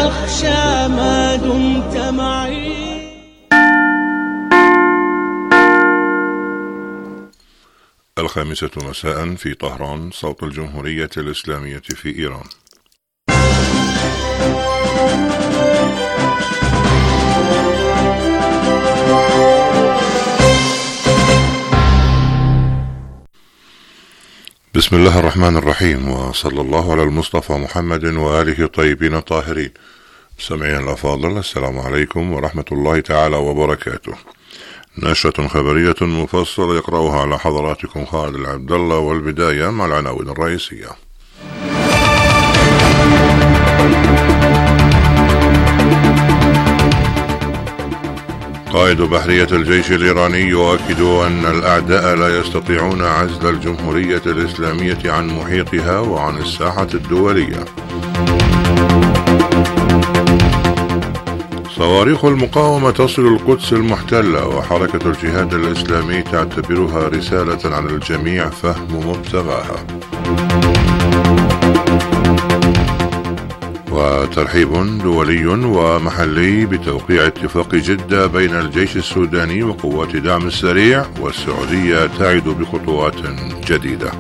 أخشى ما دمت معي. الخامسة مساء في طهران، صوت الجمهورية الإسلامية في إيران. بسم الله الرحمن الرحيم، وصلى الله على المصطفى محمد وآله الطيبين الطاهرين. سمعين الأفاضل، السلام عليكم ورحمة الله تعالى وبركاته. نشرة خبرية مفصلة يقرأها على حضراتكم خالد العبد الله، والبداية مع العناوين الرئيسية. قائد بحرية الجيش الإيراني يؤكد أن الأعداء لا يستطيعون عزل الجمهورية الإسلامية عن محيطها وعن الساحة الدولية. صواريخ المقاومة تصل القدس المحتلة، وحركة الجهاد الإسلامي تعتبرها رسالة على الجميع فهم مبتغاها. وترحيب دولي ومحلي بتوقيع اتفاق جدة بين الجيش السوداني وقوات دعم السريع، والسعودية تعد بخطوات جديدة.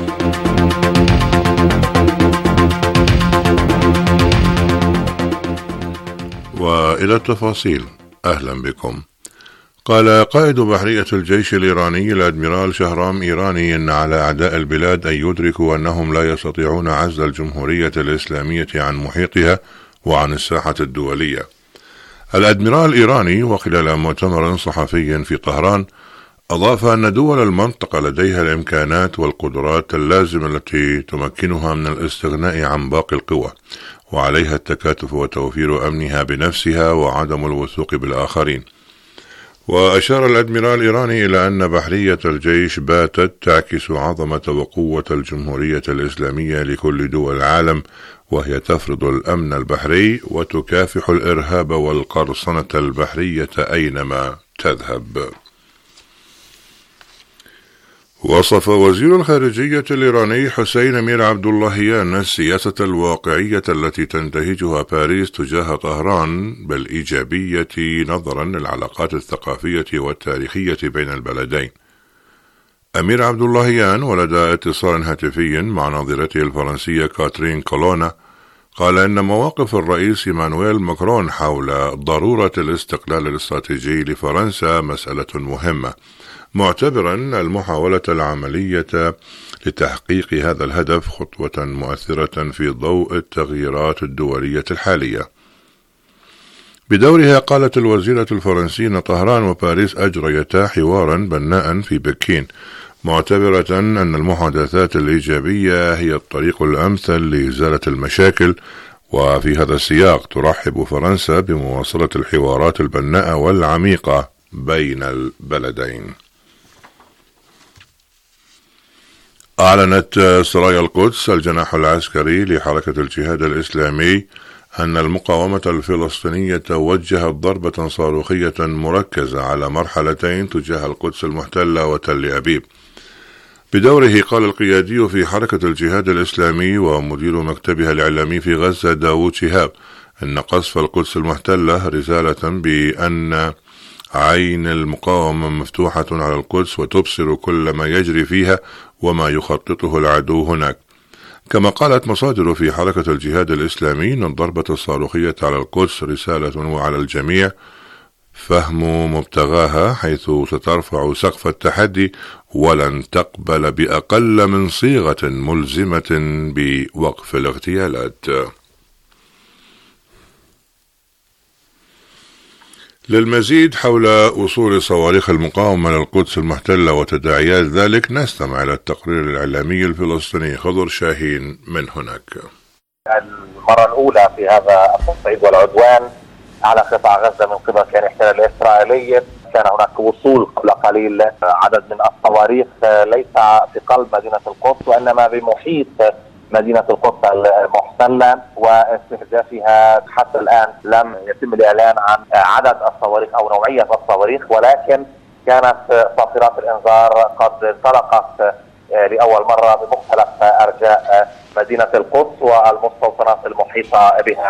وإلى التفاصيل، أهلا بكم. قال قائد بحرية الجيش الإيراني الأدميرال شهرام إيراني إن على أعداء البلاد أن يدركوا أنهم لا يستطيعون عزل الجمهورية الإسلامية عن محيطها وعن الساحة الدولية. الأدميرال إيراني وخلال مؤتمر صحفي في طهران أضاف أن دول المنطقة لديها الإمكانات والقدرات اللازمة التي تمكنها من الاستغناء عن باقي القوى، وعليها التكاتف وتوفير أمنها بنفسها وعدم الوثوق بالآخرين. وأشار الأدميرال الإيراني إلى أن بحرية الجيش باتت تعكس عظمة وقوة الجمهورية الإسلامية لكل دول العالم، وهي تفرض الأمن البحري وتكافح الإرهاب والقرصنة البحرية أينما تذهب. وصف وزير الخارجية الإيراني حسين أمير عبد اللهيان السياسة الواقعية التي تنتهجها باريس تجاه طهران بالإيجابية نظرا للعلاقات الثقافية والتاريخية بين البلدين. أمير عبد اللهيان ولدى اتصال هاتفي مع نظيرته الفرنسية كاترين كولونا قال إن مواقف الرئيس إيمانويل ماكرون حول ضرورة الاستقلال الاستراتيجي لفرنسا مسألة مهمة، معتبرا المحاولة العملية لتحقيق هذا الهدف خطوة مؤثرة في ضوء التغييرات الدولية الحالية. بدورها قالت الوزيرة الفرنسية أن طهران وباريس أجريتا حوارا بناء في بكين، معتبرة أن المحادثات الإيجابية هي الطريق الأمثل لإزالة المشاكل. وفي هذا السياق ترحب فرنسا بمواصلة الحوارات البناءة والعميقة بين البلدين. أعلنت سرايا القدس الجناح العسكري لحركة الجهاد الإسلامي أن المقاومة الفلسطينية وجهت ضربة صاروخية مركزة على مرحلتين تجاه القدس المحتلة وتل أبيب. بدوره قال القيادي في حركة الجهاد الإسلامي ومدير مكتبها الإعلامي في غزة داوود شهاب أن قصف القدس المحتلة رسالة بأن عين المقاومة مفتوحة على القدس وتبصر كل ما يجري فيها وما يخططه العدو هناك. كما قالت مصادر في حركة الجهاد الإسلامي أن الضربة الصاروخية على القدس رسالة وعلى الجميع فهم مبتغاها، حيث سترفع سقف التحدي ولن تقبل بأقل من صيغة ملزمة بوقف الاغتيالات. للمزيد حول وصول صواريخ المقاومة للقدس المحتلة وتداعيات ذلك نستمع إلى التقرير الإعلامي الفلسطيني خضر شاهين من هناك. المرة الأولى في هذا التصعيد والعدوان على قطاع غزة من قبل كيان الاحتلال الإسرائيلي، كان هناك وصول قبل قليل عدد من الصواريخ ليس في قلب مدينة القدس وإنما بمحيط مدينة القدس المحتلة واستهدافها. حتى الآن لم يتم الإعلان عن عدد الصواريخ أو نوعية الصواريخ، ولكن كانت صافرات الإنذار قد انطلقت لأول مرة بمختلف أرجاء مدينة القدس والمستوطنات المحيطة بها.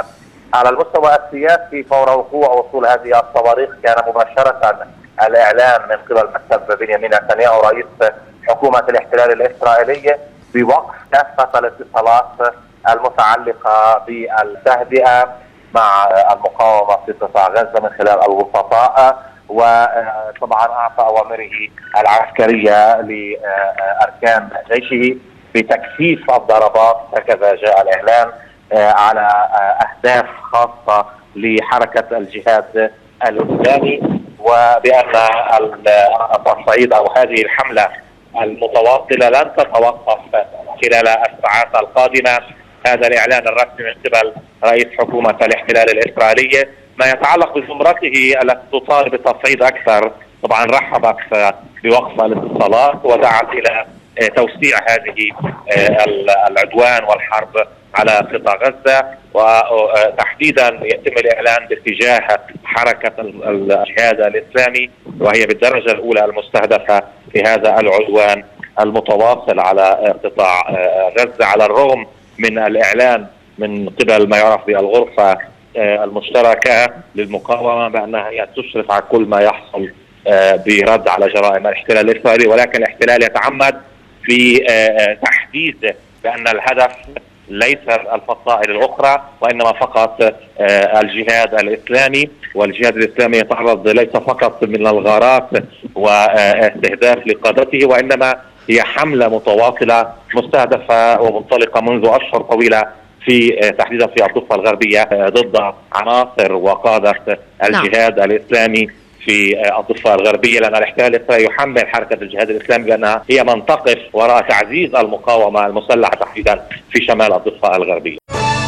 على المستوى السياسي فور وقوع وصول هذه الصواريخ كان مباشرة الإعلان من قبل مكتب بنيامين نتنياهو رئيس حكومة الاحتلال الإسرائيلية بوقف كافة الاتصالات المتعلقة بالتهدئة مع المقاومة في قطاع غزة من خلال الوسطاء، وطبعا أعطى أوامره العسكرية لأركان جيشه بتكثيف الضربات، هكذا جاء الإعلان على أهداف خاصة لحركة الجهاد الإسلامي، وبأن التصعيد أو هذه الحملة المتواصلة لن تتوقف خلال الساعات القادمة. هذا الإعلان الرسمي من قبل رئيس حكومة الاحتلال الإسرائيلية. ما يتعلق بزمرته التي تطالب بالتصعيد أكثر، طبعا رحبت بوقف الاتصالات ودعت إلى توسيع هذه العدوان والحرب على قطاع غزة، وتحديدا يتم الإعلان باتجاه حركة الجهاد الإسلامي، وهي بالدرجة الأولى المستهدفة في هذا العدوان المتواصل على قطاع غزة، على الرغم من الإعلان من قبل ما يعرف بالغرفة المشتركة للمقاومة بأنها هي تشرف على كل ما يحصل برد على جرائم الاحتلال الإسرائيلي، ولكن الاحتلال يتعمد في تحديد بأن الهدف ليس الفصائل الأخرى وإنما فقط الجهاد الإسلامي. والجهاد الإسلامي يتعرض ليس فقط من الغارات واستهداف لقادته، وإنما هي حملة متواصلة مستهدفة ومنطلقة منذ أشهر طويلة في تحديدا في الضفة الغربية ضد عناصر وقادة الجهاد الإسلامي في الضفة الغربية، لأن الاحتلال يحمل حركة الجهاد الإسلامي بأنها هي من تقف وراء تعزيز المقاومة المسلحة تحديدا في شمال الضفة الغربية.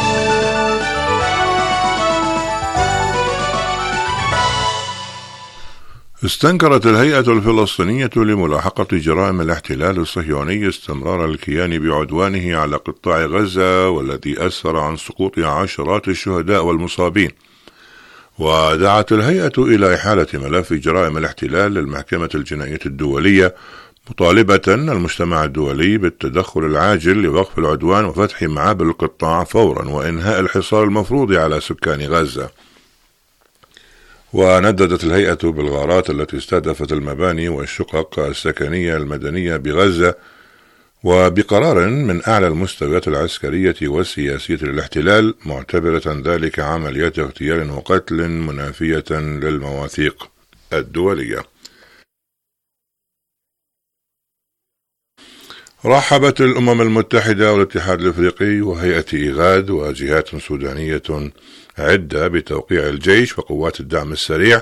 استنكرت الهيئة الفلسطينية لملاحقة جرائم الاحتلال الصهيوني استمرار الكيان بعدوانه على قطاع غزة، والذي أسفر عن سقوط عشرات الشهداء والمصابين. ودعت الهيئة إلى إحالة ملف جرائم الاحتلال للمحكمة الجنائية الدولية، مطالبة المجتمع الدولي بالتدخل العاجل لوقف العدوان وفتح معابر القطاع فورا وإنهاء الحصار المفروض على سكان غزة. ونددت الهيئة بالغارات التي استهدفت المباني والشقق السكنية المدنية بغزة، وبقرار من أعلى المستويات العسكرية والسياسية للاحتلال، معتبرة ذلك عمليات اغتيال وقتل منافية للمواثيق الدولية. رحبت الأمم المتحدة والاتحاد الأفريقي وهيئة إيغاد وجهات سودانية عدة بتوقيع الجيش وقوات الدعم السريع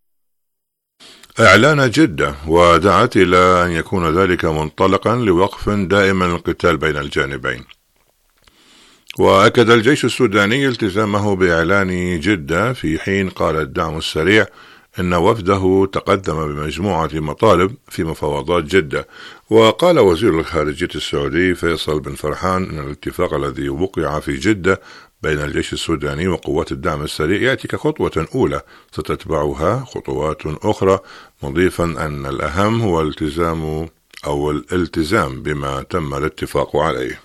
إعلان جدة، ودعت إلى أن يكون ذلك منطلقا لوقف دائم للقتال بين الجانبين. وأكد الجيش السوداني التزامه بإعلان جدة، في حين قال الدعم السريع إن وفده تقدم بمجموعة مطالب في مفاوضات جدة. وقال وزير الخارجية السعودي فيصل بن فرحان أن الاتفاق الذي وقع في جدة بين الجيش السوداني وقوات الدعم السريع يأتي كخطوة أولى ستتبعها خطوات أخرى، مضيفا أن الأهم هو الالتزام بما تم الاتفاق عليه.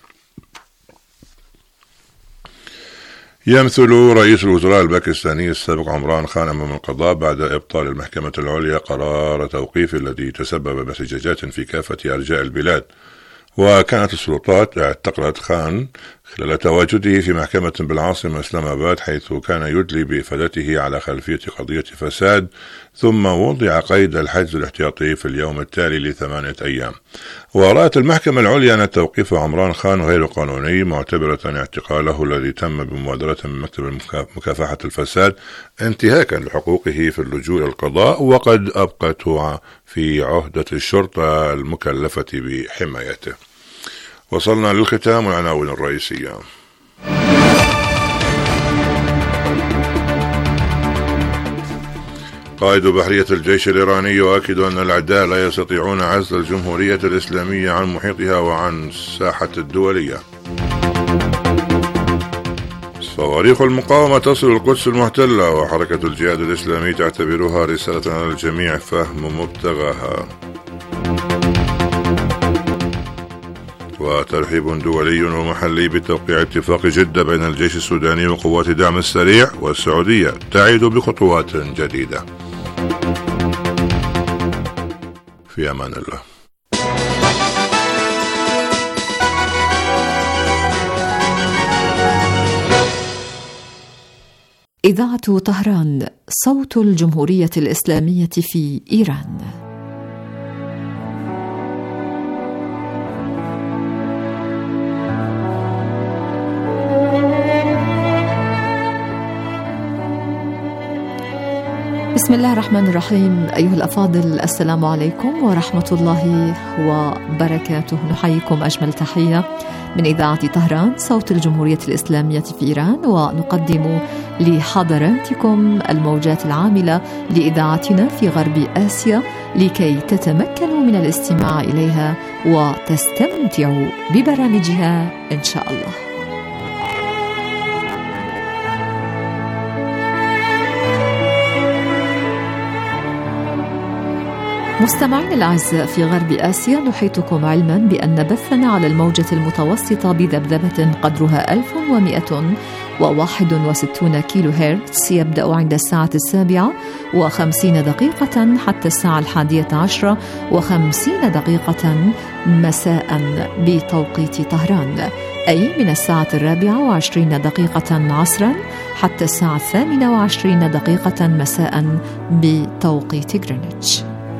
يمثل رئيس الوزراء الباكستاني السابق عمران خان أمام القضاء بعد إبطال المحكمة العليا قرار توقيف الذي تسبب بسجاجات في كافة أرجاء البلاد. وكانت السلطات اعتقلت خان خلال تواجده في محكمة بالعاصمة إسلام آباد، حيث كان يدلي بإفادته على خلفية قضية فساد، ثم وضع قيد الحجز الاحتياطي في اليوم التالي ل8 أيام. ورأت المحكمة العليا أن توقيف عمران خان غير قانوني، معتبرة اعتقاله الذي تم بمبادرة من مكتب مكافحة الفساد انتهاكا لحقوقه في اللجوء إلى القضاء، وقد أبقته في عهدة الشرطة المكلفة بحمايته. وصلنا للختام والعناوين الرئيسية. قائد بحرية الجيش الإيراني يؤكد أن الأعداء لا يستطيعون عزل الجمهورية الإسلامية عن محيطها وعن الساحة الدولية. صواريخ المقاومة تصل القدس المحتلة، وحركة الجهاد الإسلامي تعتبرها رسالة على الجميع فهم مبتغاها. وترحيب دولي ومحلي بتوقيع اتفاق جدة بين الجيش السوداني وقوات دعم السريع والسعودية تعيد بخطوات جديدة. في أمان الله. إذاعة طهران، صوت الجمهورية الإسلامية في إيران. بسم الله الرحمن الرحيم. أيها الأفاضل، السلام عليكم ورحمة الله وبركاته. نحييكم أجمل تحية من إذاعة طهران، صوت الجمهورية الإسلامية في إيران، ونقدم لحضراتكم الموجات العاملة لإذاعتنا في غرب آسيا لكي تتمكنوا من الاستماع إليها وتستمتعوا ببرامجها إن شاء الله. مستمعين الأعزاء، في غرب آسيا نحيطكم علما بأن بثنا على الموجة المتوسطة بذبذبة قدرها 1161 كيلو هرتز يبدأ عند الساعة 7:50 حتى الساعة 11:50 مساء مساء بتوقيت طهران، أي من الساعة 24:20 عصرا حتى الساعة 28:00 مساء بتوقيت غرينتش.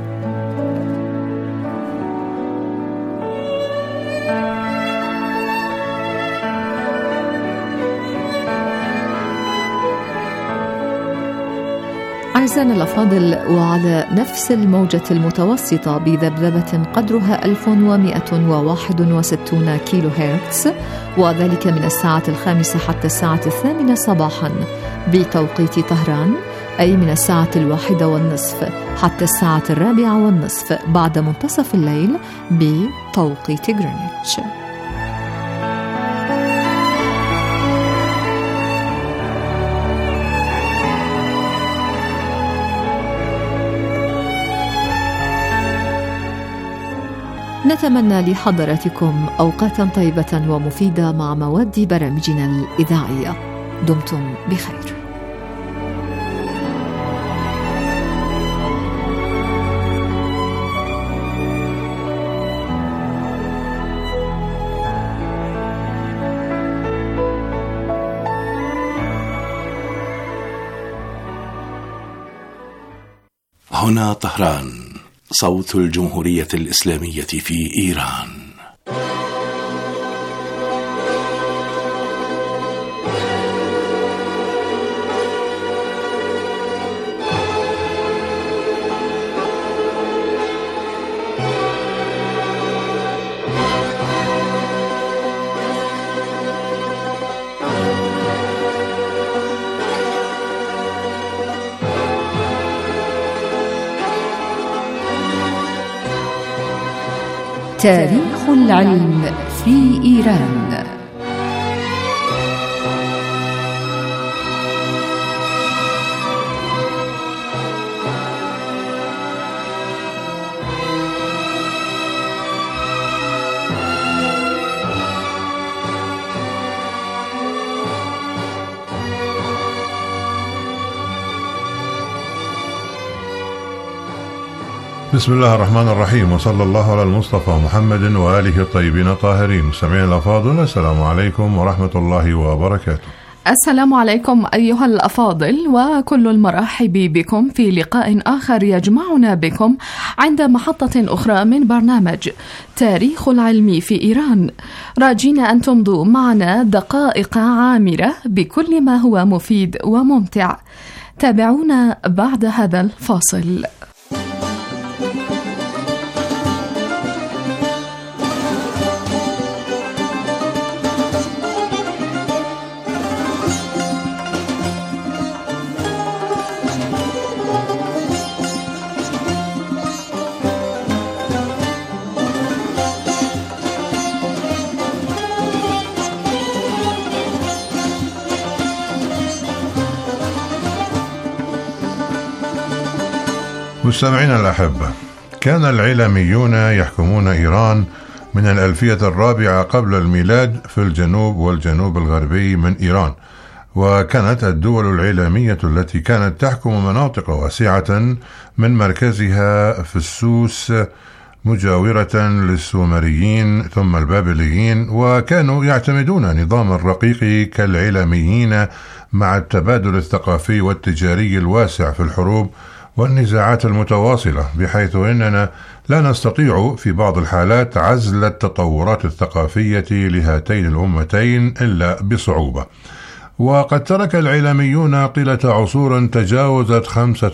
أعزائنا الأفاضل، وعلى نفس الموجة المتوسطة بذبذبة قدرها 1161 كيلو هرتز، وذلك من الساعة 5 حتى الساعة 8 صباحا بتوقيت طهران، أي من الساعة 1:30 حتى الساعة 4:30 بعد منتصف الليل بتوقيت غرينتش. نتمنى لحضراتكم أوقاتا طيبة ومفيدة مع مواد برامجنا الإذاعية. دمتم بخير. هنا طهران، صوت الجمهورية الإسلامية في إيران. تاريخ العلم في إيران. بسم الله الرحمن الرحيم، وصلى الله على المصطفى محمد وآله الطيبين الطاهرين. مستمعين الأفاضل، السلام عليكم ورحمة الله وبركاته. السلام عليكم أيها الأفاضل، وكل المرحب بكم في لقاء آخر يجمعنا بكم عند محطة أخرى من برنامج تاريخ العلم في إيران، راجين أن تمضوا معنا دقائق عامرة بكل ما هو مفيد وممتع. تابعونا بعد هذا الفاصل. مستمعينا الأحبة، كان العلميون يحكمون إيران من الألفية الرابعة قبل الميلاد في الجنوب والجنوب الغربي من إيران. وكانت الدول العلامية التي كانت تحكم مناطق واسعة من مركزها في السوس مجاورة للسومريين ثم البابليين، وكانوا يعتمدون نظام الرقيق كالعلاميين مع التبادل الثقافي والتجاري الواسع في الحروب والنزاعات المتواصلة، بحيث أننا لا نستطيع في بعض الحالات عزل التطورات الثقافية لهاتين الأمتين إلا بصعوبة. وقد ترك العلاميون طيلة عصور تجاوزت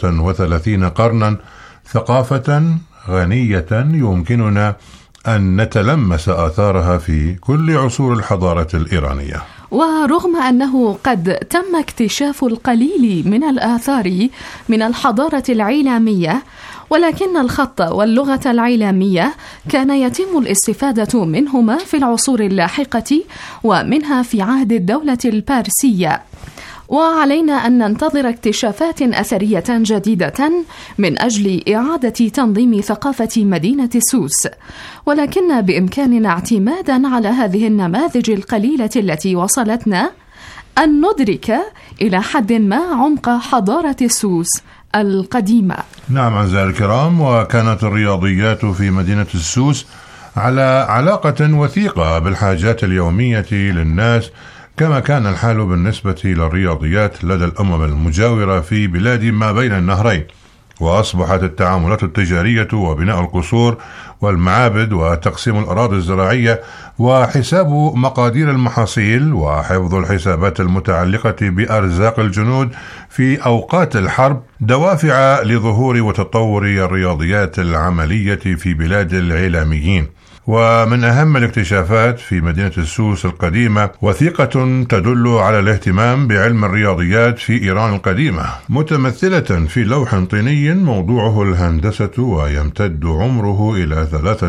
35 قرنا ثقافة غنية يمكننا أن نتلمس آثارها في كل عصور الحضارة الإيرانية. ورغم أنه قد تم اكتشاف القليل من الآثار من الحضارة العلامية، ولكن الخط واللغة العلامية كان يتم الاستفادة منهما في العصور اللاحقة، ومنها في عهد الدولة البارسية. وعلينا أن ننتظر اكتشافات أثرية جديدة من أجل إعادة تنظيم ثقافة مدينة سوس، ولكن بإمكاننا اعتمادا على هذه النماذج القليلة التي وصلتنا أن ندرك إلى حد ما عمق حضارة سوس القديمة. نعم أعزائي الكرام، وكانت الرياضيات في مدينة السوس على علاقة وثيقة بالحاجات اليومية للناس، كما كان الحال بالنسبة للرياضيات لدى الأمم المجاورة في بلاد ما بين النهرين. وأصبحت التعاملات التجارية وبناء القصور والمعابد وتقسيم الأراضي الزراعية وحساب مقادير المحاصيل وحفظ الحسابات المتعلقة بأرزاق الجنود في أوقات الحرب دوافع لظهور وتطور الرياضيات العملية في بلاد العلاميين. ومن أهم الاكتشافات في مدينة السوس القديمة وثيقة تدل على الاهتمام بعلم الرياضيات في إيران القديمة، متمثلة في لوح طيني موضوعه الهندسة ويمتد عمره إلى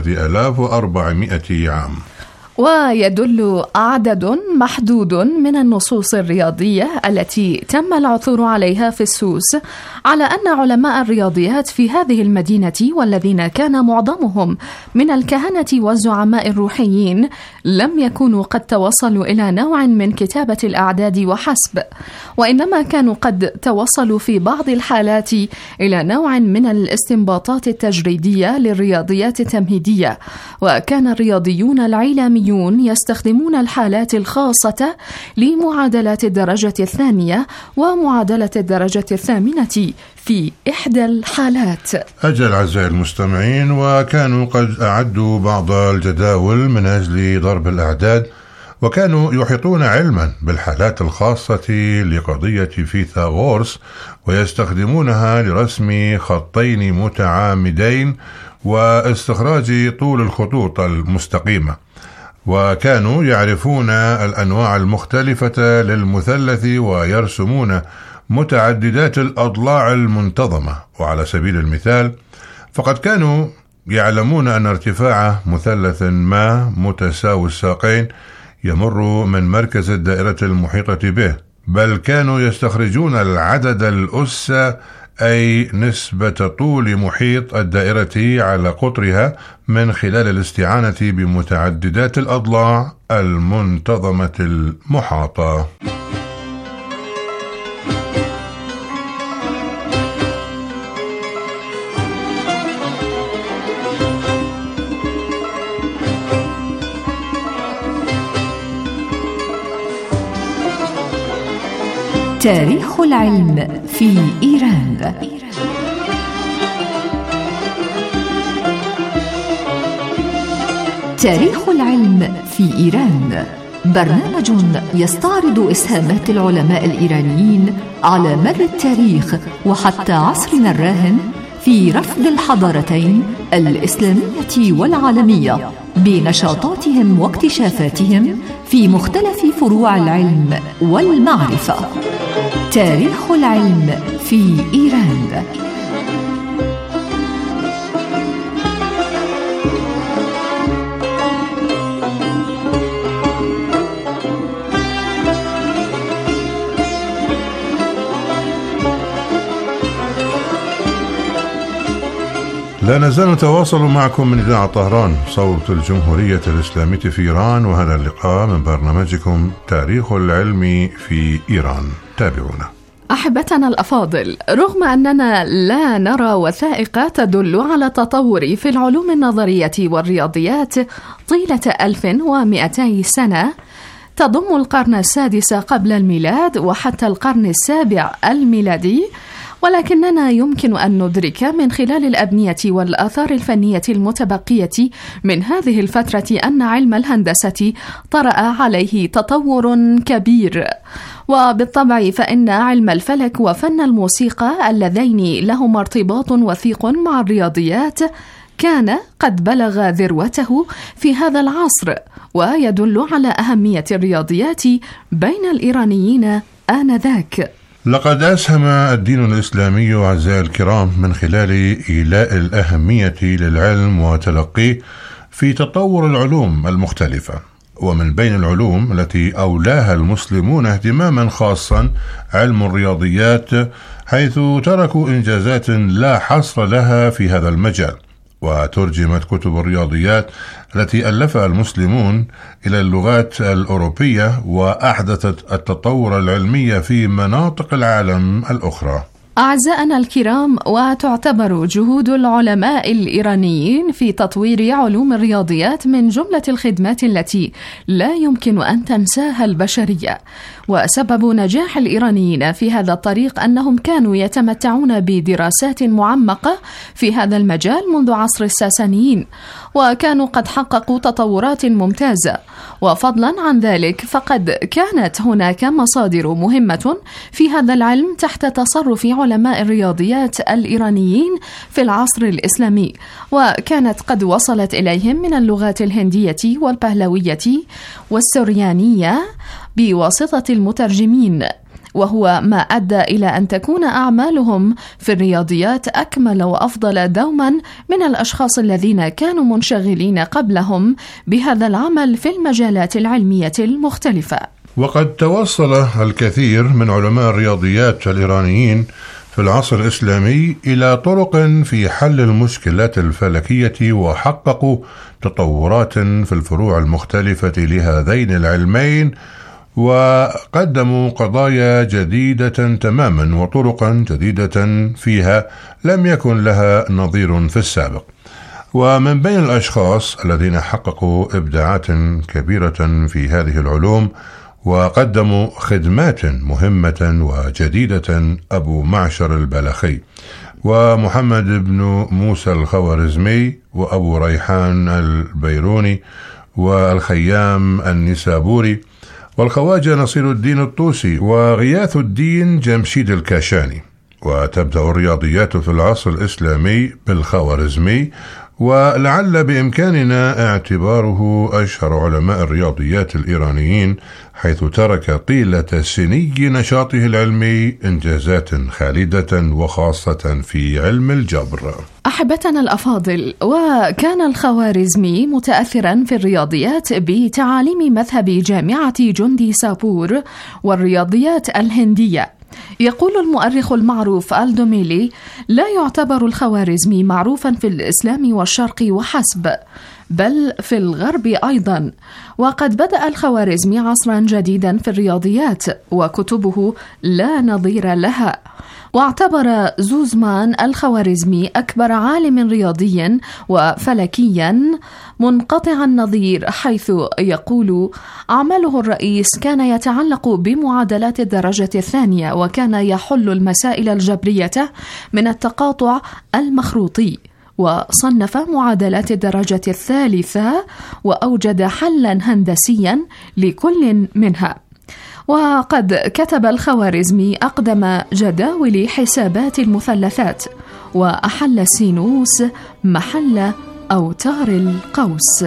3400 عام. ويدل عدد محدود من النصوص الرياضية التي تم العثور عليها في السوس على أن علماء الرياضيات في هذه المدينة، والذين كان معظمهم من الكهنة والزعماء الروحيين، لم يكونوا قد توصلوا إلى نوع من كتابة الأعداد وحسب، وإنما كانوا قد توصلوا في بعض الحالات إلى نوع من الاستنباطات التجريدية للرياضيات التمهيدية. وكان الرياضيون العلاميون يستخدمون الحالات الخاصة لمعادلات الدرجة الثانية ومعادلة الدرجة الثامنة في إحدى الحالات. أجل أعزائي المستمعين، وكانوا قد أعدوا بعض الجداول من أجل ضرب الأعداد، وكانوا يحيطون علما بالحالات الخاصة لقضية فيثاغورس ويستخدمونها لرسم خطين متعامدين واستخراج طول الخطوط المستقيمة. وكانوا يعرفون الأنواع المختلفة للمثلث ويرسمون متعددات الأضلاع المنتظمة. وعلى سبيل المثال فقد كانوا يعلمون أن ارتفاع مثلث ما متساوي الساقين يمر من مركز الدائرة المحيطة به، بل كانوا يستخرجون العدد الأس، أي نسبة طول محيط الدائرة على قطرها، من خلال الاستعانة بمتعددات الأضلاع المنتظمة المحاطة. تاريخ العلم في إيران. تاريخ العلم في إيران برنامج يستعرض إسهامات العلماء الإيرانيين على مر التاريخ وحتى عصرنا الراهن في رفض الحضارتين الإسلامية والعالمية بنشاطاتهم واكتشافاتهم في مختلف فروع العلم والمعرفة. تاريخ العلم في إيران. لا نزال نتواصل معكم من إذاعة طهران صوت الجمهورية الإسلامية في إيران، وهذا اللقاء من برنامجكم تاريخ العلم في إيران. تابعونا. أحبتنا الأفاضل، رغم أننا لا نرى وثائق تدل على التطور في العلوم النظرية والرياضيات طيلة 1200 سنة تضم القرن السادس قبل الميلاد وحتى القرن السابع الميلادي، ولكننا يمكن أن ندرك من خلال الأبنية والآثار الفنية المتبقية من هذه الفترة أن علم الهندسة طرأ عليه تطور كبير. وبالطبع فإن علم الفلك وفن الموسيقى اللذين لهما ارتباط وثيق مع الرياضيات كان قد بلغ ذروته في هذا العصر، ويدل على أهمية الرياضيات بين الإيرانيين آنذاك. لقد أسهم الدين الإسلامي أعزائي الكرام من خلال إيلاء الأهمية للعلم وتلقيه في تطور العلوم المختلفة، ومن بين العلوم التي أولاها المسلمون اهتماما خاصا علم الرياضيات، حيث تركوا إنجازات لا حصر لها في هذا المجال، وترجمت كتب الرياضيات التي ألفها المسلمون إلى اللغات الأوروبية، وأحدثت التطور العلمي في مناطق العالم الأخرى. أعزائنا الكرام، وتعتبر جهود العلماء الإيرانيين في تطوير علوم الرياضيات من جملة الخدمات التي لا يمكن أن تنساها البشرية. وسبب نجاح الإيرانيين في هذا الطريق أنهم كانوا يتمتعون بدراسات معمقة في هذا المجال منذ عصر الساسانيين، وكانوا قد حققوا تطورات ممتازة. وفضلا عن ذلك فقد كانت هناك مصادر مهمة في هذا العلم تحت تصرف علماء الرياضيات الإيرانيين في العصر الإسلامي، وكانت قد وصلت إليهم من اللغات الهندية والبهلوية والسريانية بواسطة المترجمين، وهو ما أدى إلى أن تكون أعمالهم في الرياضيات أكمل وأفضل دوما من الأشخاص الذين كانوا منشغلين قبلهم بهذا العمل في المجالات العلمية المختلفة. وقد توصل الكثير من علماء الرياضيات الإيرانيين في العصر الإسلامي إلى طرق في حل المشكلات الفلكية، وحققوا تطورات في الفروع المختلفة لهذين العلمين، وقدموا قضايا جديدة تماما وطرقا جديدة فيها لم يكن لها نظير في السابق. ومن بين الأشخاص الذين حققوا إبداعات كبيرة في هذه العلوم وقدموا خدمات مهمة وجديدة أبو معشر البلخي، ومحمد بن موسى الخوارزمي، وأبو ريحان البيروني، والخيام النسابوري، والخواجة نصير الدين الطوسي، وغياث الدين جمشيد الكاشاني. وتبدأ الرياضيات في العصر الإسلامي بالخوارزمي، ولعل بإمكاننا اعتباره أشهر علماء الرياضيات الإيرانيين، حيث ترك طيلة سني نشاطه العلمي إنجازات خالدة وخاصة في علم الجبر. أحبتنا الأفاضل، وكان الخوارزمي متأثرا في الرياضيات بتعاليم مذهب جامعة جندي سابور والرياضيات الهندية. يقول المؤرخ المعروف الدوميلي: لا يعتبر الخوارزمي معروفا في الإسلام والشرق وحسب، بل في الغرب أيضا. وقد بدأ الخوارزمي عصرا جديدا في الرياضيات، وكتبه لا نظير لها. واعتبر زوزمان الخوارزمي أكبر عالم رياضي وفلكيا منقطع النظير، حيث يقول: عمله الرئيس كان يتعلق بمعادلات الدرجة الثانية، وكان يحل المسائل الجبرية من التقاطع المخروطي، وصنف معادلات الدرجة الثالثة وأوجد حلا هندسيا لكل منها. وقد كتب الخوارزمي أقدم جداول حسابات المثلثات، وأحل السينوس محل أوتار القوس.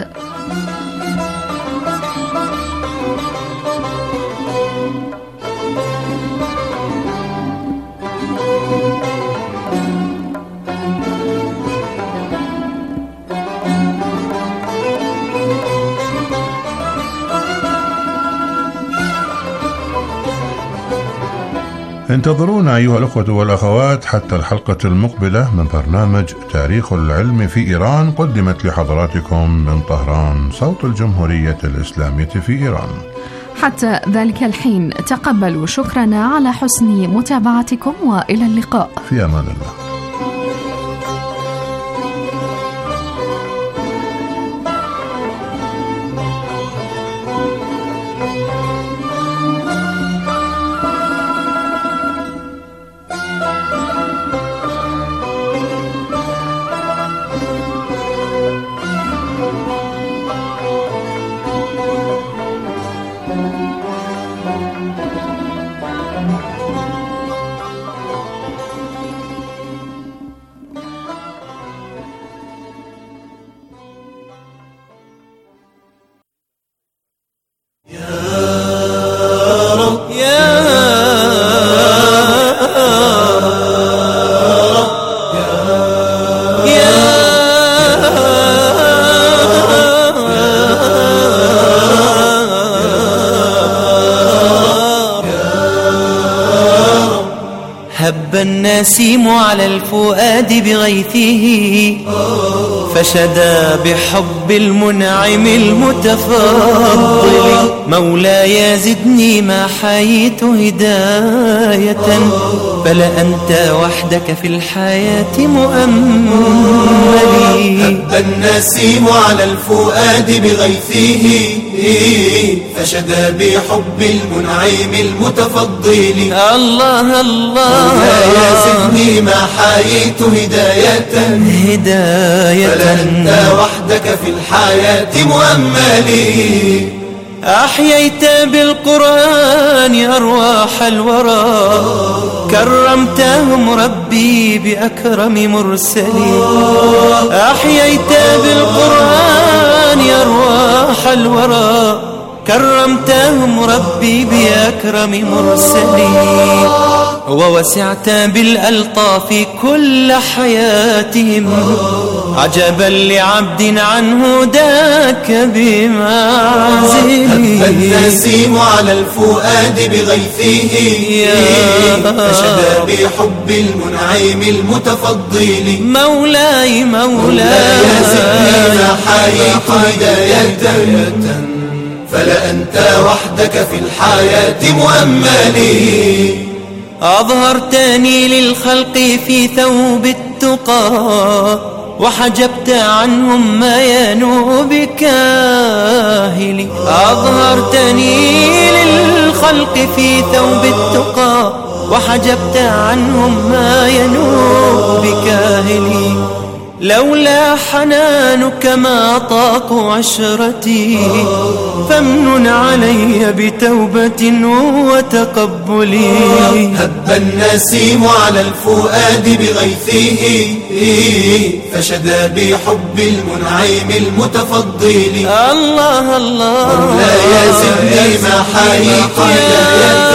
انتظرونا أيها الأخوة والأخوات حتى الحلقة المقبلة من برنامج تاريخ العلم في إيران، قدمت لحضراتكم من طهران صوت الجمهورية الإسلامية في إيران. حتى ذلك الحين تقبلوا شكرنا على حسن متابعتكم، وإلى اللقاء في أمان الله. هب النسيم على الفؤاد بغيثه فشدا بحب المنعم المتفضل. مولاي زدني ما حييت هداية، فلأنت وحدك في الحياة مؤملي. هب النسيم على الفؤاد بغيثه فشدا بحب المنعم المتفضل. الله الله مولاي زدني ما حييت هداية، فلأنت وحدك في الحياة مؤملي. أحييت بالقرآن أرواح الورى، كرمتهم ربي بأكرم مرسلين. أحييت بالقرآن أرواح الورى، كرمتهم ربي بأكرم مرسلين. ووسعت بالألطاف كل حياتهم، عجبا لعبد عن هداك بمعزل. هب النسيم على الفؤاد بغيثه فشدا بحب المنعم المتفضل. مولاي مولاي زدني ما حييت هداية، فلأنت وحدك في الحياة مؤملي. أظهرتني للخلق في ثوب التقى، وحجبت عنهم ما ينوء بكاهلي. أظهرتني للخلق في ثوب التقى، وحجبت عنهم ما ينوء بكاهلي. لولا حنانك ما طاقوا عشرتي، فامنن علي بتوبة وتقبلي. هب النسيم على الفؤاد بغيثه فشدا بحب المنعم المتفضل. الله الله مولاي زدني ما حييت هداية،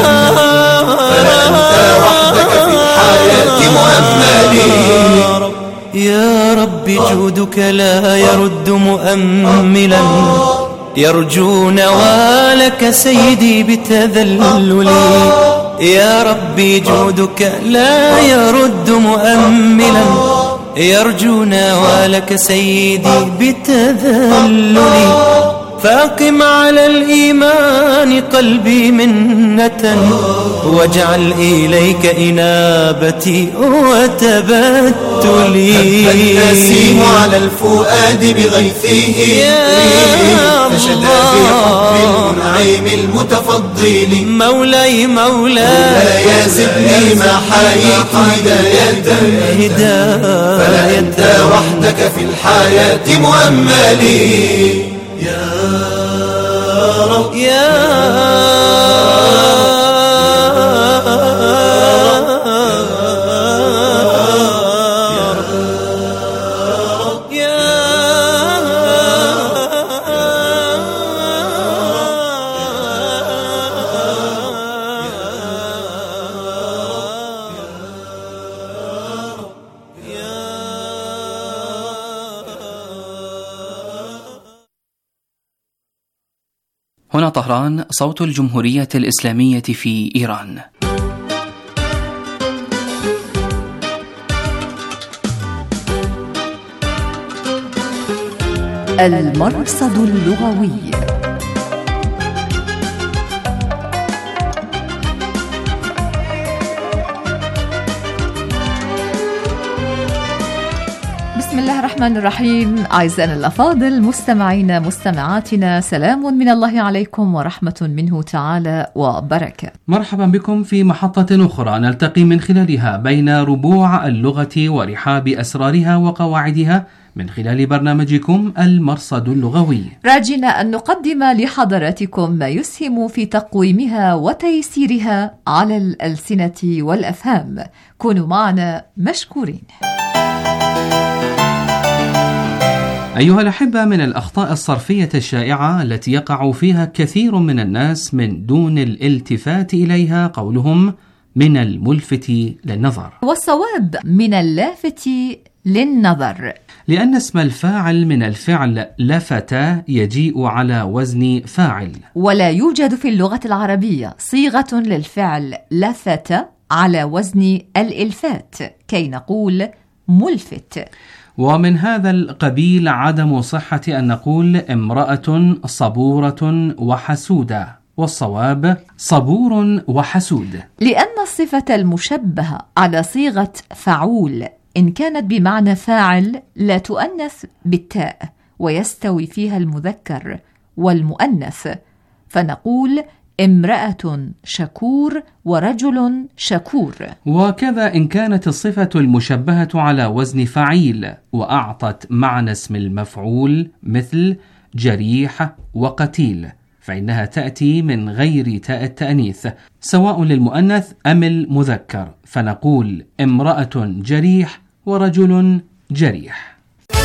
فلأنت وحدك في الحياة مؤملي. يا رب جودك لا يرد مؤملا، يرجو نوالك سيدي بتذللي. يا ربي جودك لا يرد مؤملا، يرجو نوالك سيدي بتذللي. فاقم على الإيمان قلبي منة، واجعل إليك إنابتي وتبتلي. هب النسيم على الفؤاد بغيثه فشدا بحب المنعم المتفضل. مولاي مولاي زدني ما حييت هداية، فلأنت وحدك في الحياة مؤملي. يا رب يا هنا طهران صوت الجمهورية الإسلامية في إيران. المرصد اللغوي. بسم الله الرحمن الرحيم. أعزائنا الأفاضل، مستمعينا مستمعاتنا، سلام من الله عليكم ورحمة منه تعالى وبركة. مرحبا بكم في محطة أخرى نلتقي من خلالها بين ربوع اللغة ورحاب أسرارها وقواعدها من خلال برنامجكم المرصد اللغوي، راجين أن نقدم لحضراتكم ما يسهم في تقويمها وتيسيرها على الألسنة والأفهام. كونوا معنا مشكورين. أيها الأحبة، من الأخطاء الصرفية الشائعة التي يقع فيها كثير من الناس من دون الالتفات إليها قولهم من الملفت للنظر، والصواب من اللافت للنظر، لأن اسم الفاعل من الفعل لفت يجيء على وزن فاعل، ولا يوجد في اللغة العربية صيغة للفعل لفت على وزن الإلفات كي نقول ملفت. ومن هذا القبيل عدم صحة أن نقول امرأة صبورة وحسودة، والصواب صبور وحسود، لأن الصفة المشبهة على صيغة فعول إن كانت بمعنى فاعل لا تؤنث بالتاء، ويستوي فيها المذكر والمؤنث، فنقول امرأة شكور ورجل شكور. وكذا إن كانت الصفة المشبهة على وزن فعيل وأعطت معنى اسم المفعول مثل جريح وقتيل، فإنها تأتي من غير تاء التأنيث سواء للمؤنث أم المذكر، فنقول امرأة جريح ورجل جريح.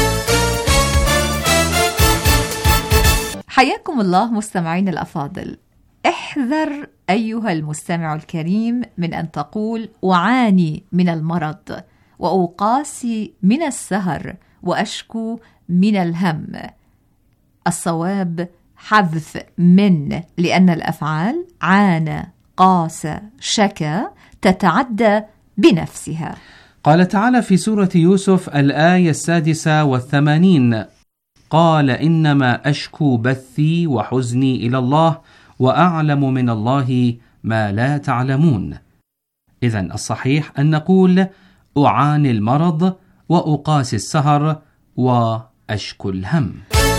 حياكم الله مستمعين الأفاضل. احذر أيها المستمع الكريم من أن تقول أعاني من المرض، وأقاسي من السهر، وأشكو من الهم. الصواب حذف من، لأن الأفعال عانى، قاس، شكى تتعدى بنفسها. قال تعالى في سورة يوسف الآية 86: قال إنما أشكو بثي وحزني إلى الله وأعلم من الله ما لا تعلمون. إذن الصحيح أن نقول أعاني المرض وأقاسي السهر وأشكو الهم.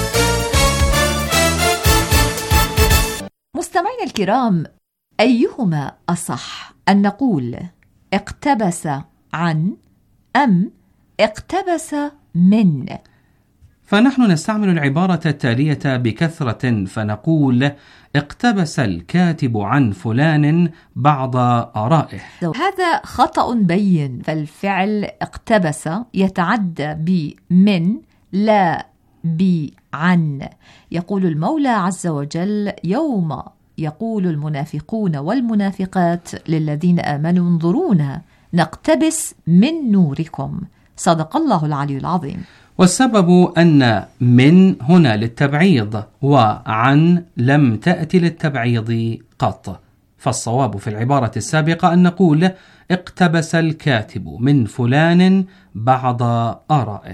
مستمعين الكرام، أيهما أصح أن نقول اقتبس عن أم اقتبس من؟ فنحن نستعمل العبارة التالية بكثرة، فنقول اقتبس الكاتب عن فلان بعض آرائه. هذا خطأ بين، فالفعل اقتبس يتعدى بمن لا بعن. يقول المولى عز وجل يوم يقول المنافقون والمنافقات للذين آمنوا انظرونا نقتبس من نوركم. صدق الله العلي العظيم. والسبب أن من هنا للتبعيض، وعن لم تأتي للتبعيض قط، فالصواب في العبارة السابقة أن نقول اقتبس الكاتب من فلان بعض آرائه.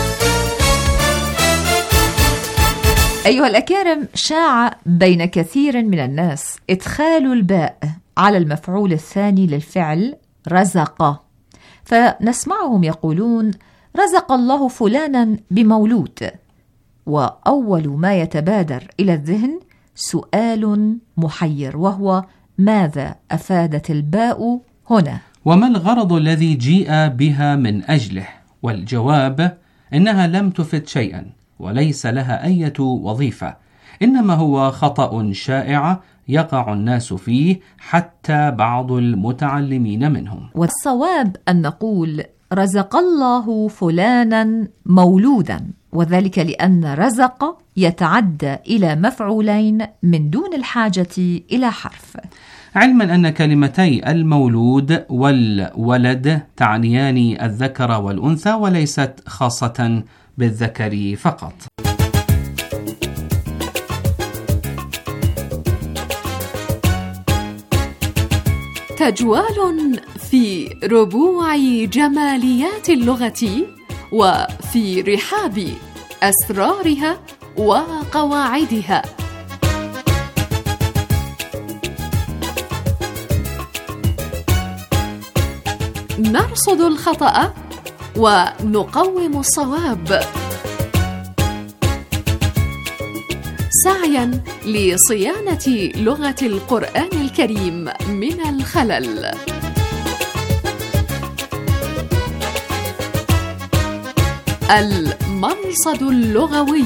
أيها الأكارم، شاع بين كثير من الناس إدخال الباء على المفعول الثاني للفعل رزق، فنسمعهم يقولون رزق الله فلانا بمولود، وأول ما يتبادر إلى الذهن سؤال محير، وهو ماذا أفادت الباء هنا؟ وما الغرض الذي جيء بها من أجله؟ والجواب إنها لم تفد شيئا وليس لها أي وظيفة، إنما هو خطأ شائع يقع الناس فيه حتى بعض المتعلمين منهم. والصواب أن نقول رزق الله فلانا مولودا، وذلك لأن رزق يتعدى إلى مفعولين من دون الحاجة إلى حرف. علما أن كلمتي المولود والولد تعنيان الذكر والأنثى وليست خاصة بالذكر فقط. تجوال في ربوع جماليات اللغة وفي رحاب أسرارها وقواعدها. نرصد الخطأ ونقوم الصواب، سعيا لصيانة لغة القرآن الكريم من الخلل. المرصد اللغوي.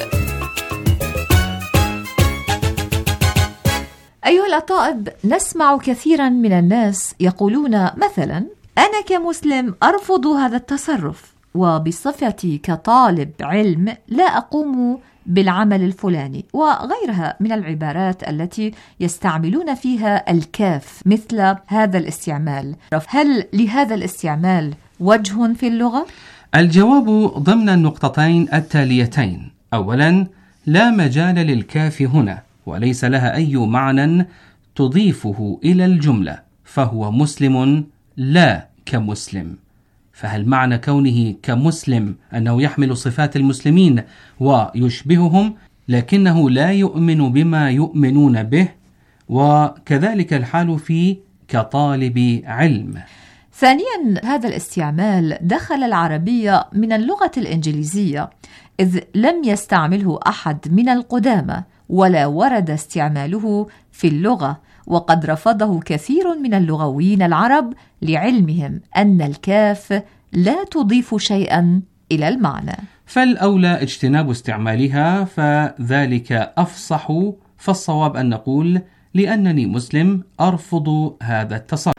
أيها الأطائب، نسمع كثيرا من الناس يقولون مثلا: أنا كمسلم أرفض هذا التصرف، وبصفتي كطالب علم لا أقوم بالعمل الفلاني، وغيرها من العبارات التي يستعملون فيها الكاف مثل هذا الاستعمال. هل لهذا الاستعمال وجه في اللغة؟ الجواب ضمن النقطتين التاليتين. أولا، لا مجال للكاف هنا، وليس لها أي معنى تضيفه إلى الجملة، فهو مسلم لا كمسلم. فهل معنى كونه كمسلم أنه يحمل صفات المسلمين ويشبههم، لكنه لا يؤمن بما يؤمنون به؟ وكذلك الحال في كطالب علم. ثانيا، هذا الاستعمال دخل العربية من اللغة الإنجليزية، إذ لم يستعمله أحد من القدامى، ولا ورد استعماله في اللغة، وقد رفضه كثير من اللغويين العرب لعلمهم أن الكاف لا تضيف شيئا إلى المعنى. فالأولى اجتناب استعمالها، فذلك أفصح. فالصواب أن نقول: لأنني مسلم أرفض هذا التصرف.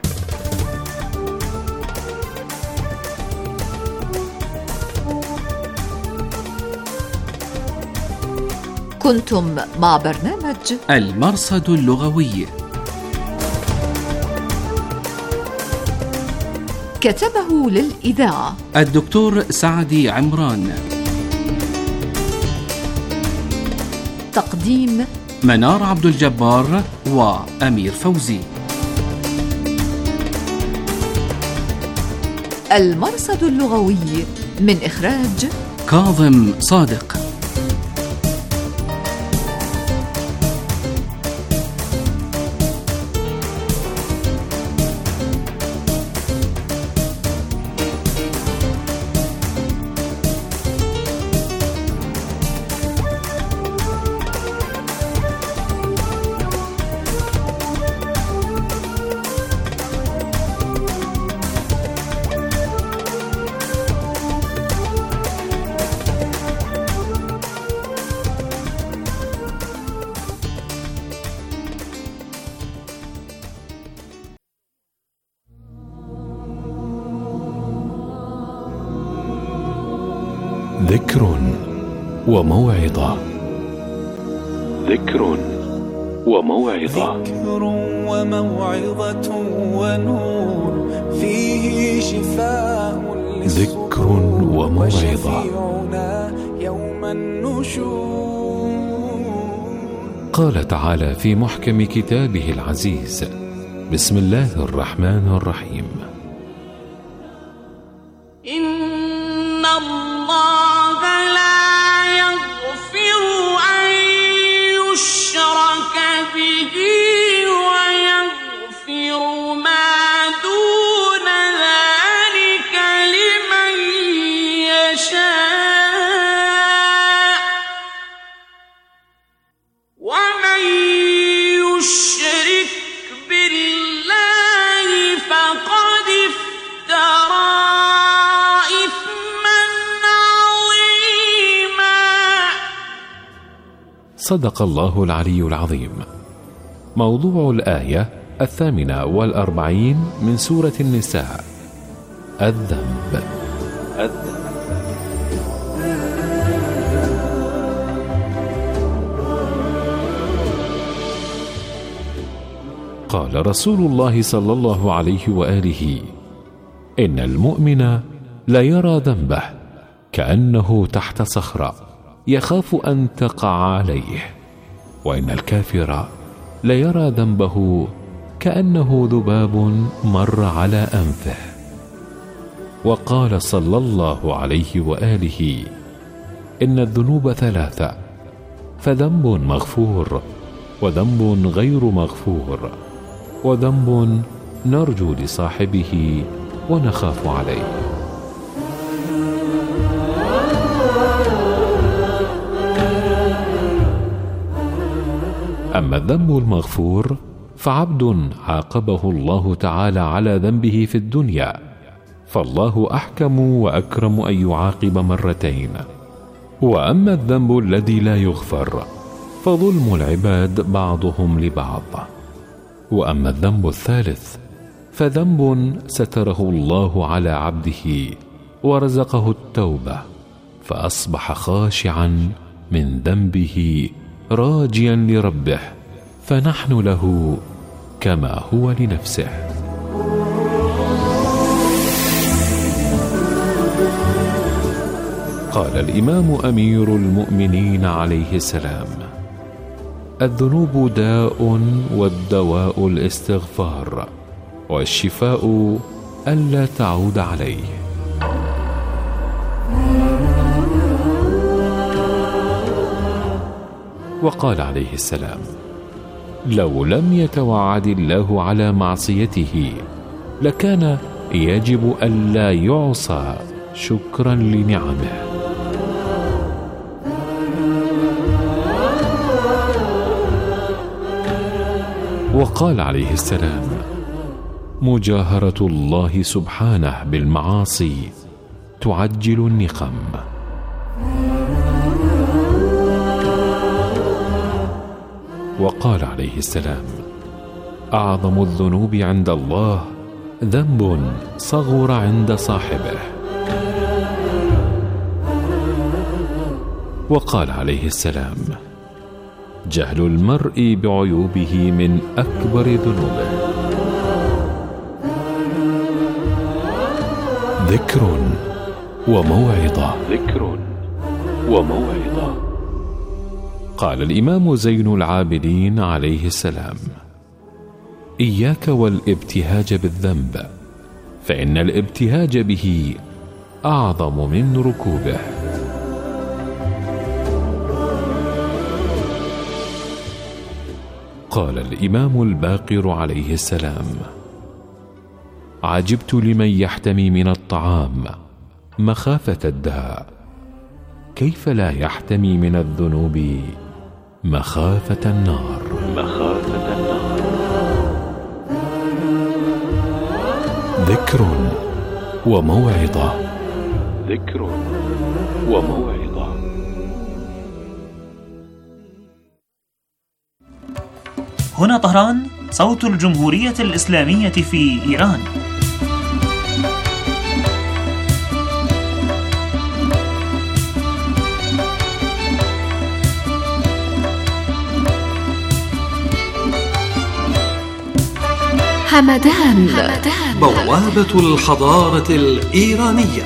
كنتم مع برنامج المرصد اللغوي، كتبه للإذاعة الدكتور سعدي عمران، تقديم منار عبد الجبار وأمير فوزي. المرصد اللغوي من إخراج كاظم صادق. ذكر وموعظة. ذكر وموعظة. ذكر وموعظة ونور فيه شفاء ذكر وموعظة. يوم النشور. قال تعالى في محكم كتابه العزيز: بسم الله الرحمن الرحيم: إن الله لا يغفر أن يشرك به ويغفر ما دون ذلك لمن يشاء، ومن يشرك بالله فقد افترى صدق الله العلي العظيم. موضوع الآية 48 من سورة النساء: الذنب. قال رسول الله صلى الله عليه وآله: إن المؤمن لا يرى ذنبه كأنه تحت صخرة يخاف أن تقع عليه، وإن الكافر لا يرى ذنبه كأنه ذباب مر على أنفه. وقال صلى الله عليه وآله: إن الذنوب ثلاثة: فذنب مغفور، وذنب غير مغفور، وذنب نرجو لصاحبه ونخاف عليه. أما الذنب المغفور فعبد عاقبه الله تعالى على ذنبه في الدنيا، فالله أحكم وأكرم أن يعاقب مرتين. وأما الذنب الذي لا يغفر فظلم العباد بعضهم لبعض. وأما الذنب الثالث فذنب ستره الله على عبده ورزقه التوبة، فأصبح خاشعا من ذنبه راجيا لربه، فنحن له كما هو لنفسه. قال الإمام أمير المؤمنين عليه السلام: الذنوب داء، والدواء الاستغفار، والشفاء ألا تعود عليه. وقال عليه السلام: لو لم يتوعد الله على معصيته لكان يجب ألا يعصى شكرا لنعمه. وقال عليه السلام: مجاهرة الله سبحانه بالمعاصي تعجل النقم. وقال عليه السلام: أعظم الذنوب عند الله ذنب صغر عند صاحبه. وقال عليه السلام: جهل المرء بعيوبه من أكبر ذنوبه. ذكر وموعظة. ذكر وموعظة. قال الإمام زين العابدين عليه السلام: إياك والابتهاج بالذنب، فإن الابتهاج به أعظم من ركوبه. قال الإمام الباقر عليه السلام: عجبت لمن يحتمي من الطعام مخافة الداء، كيف لا يحتمي من الذنوب مخافة النار. مخافة النار. ذكر وموعظة. ذكر وموعظة. هنا طهران، صوت الجمهورية الإسلامية في إيران. همدان، بوابة الحضارة الإيرانية.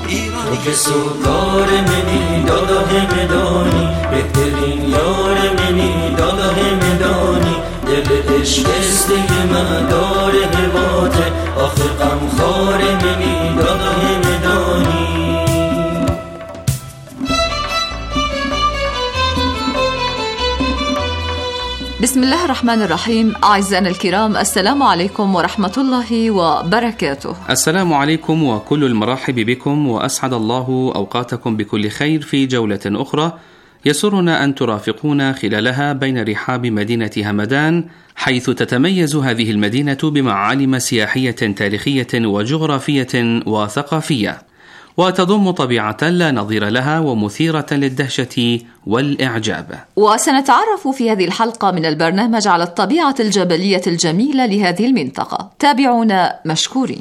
بسم الله الرحمن الرحيم. أعزائنا الكرام، السلام عليكم ورحمة الله وبركاته. السلام عليكم وكل المرحب بكم، وأسعد الله أوقاتكم بكل خير في جولة أخرى يسرنا أن ترافقونا خلالها بين رحاب مدينة همدان، حيث تتميز هذه المدينة بمعالم سياحية تاريخية وجغرافية وثقافية، وتضم طبيعة لا نظير لها ومثيرة للدهشة والإعجاب. وسنتعرف في هذه الحلقة من البرنامج على الطبيعة الجبلية الجميلة لهذه المنطقة. تابعونا مشكورين.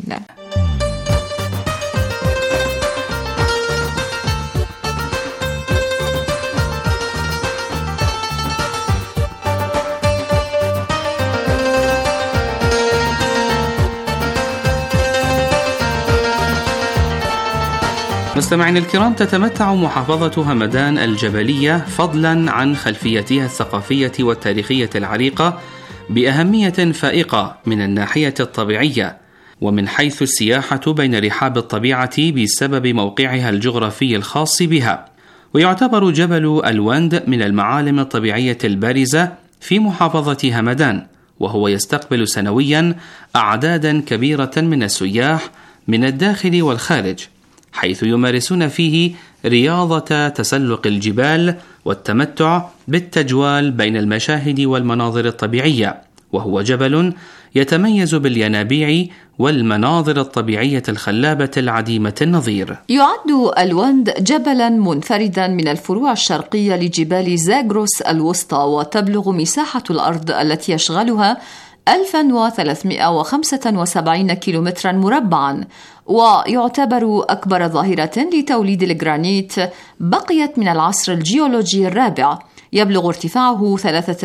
مستمعينا الكرام، تتمتع محافظة همدان الجبلية فضلا عن خلفيتها الثقافية والتاريخية العريقة بأهمية فائقة من الناحية الطبيعية، ومن حيث السياحة بين رحاب الطبيعة بسبب موقعها الجغرافي الخاص بها. ويعتبر جبل الوند من المعالم الطبيعية البارزة في محافظة همدان، وهو يستقبل سنويا أعدادا كبيرة من السياح من الداخل والخارج، حيث يمارسون فيه رياضة تسلق الجبال والتمتع بالتجوال بين المشاهد والمناظر الطبيعية، وهو جبل يتميز بالينابيع والمناظر الطبيعية الخلابة العديمة النظير. يعد الوند جبلا منفردا من الفروع الشرقية لجبال زاغروس الوسطى، وتبلغ مساحة الأرض التي يشغلها 1375 كيلومترا مربعا، ويعتبر أكبر ظاهرة لتوليد الجرانيت بقيت من العصر الجيولوجي الرابع. يبلغ ارتفاعه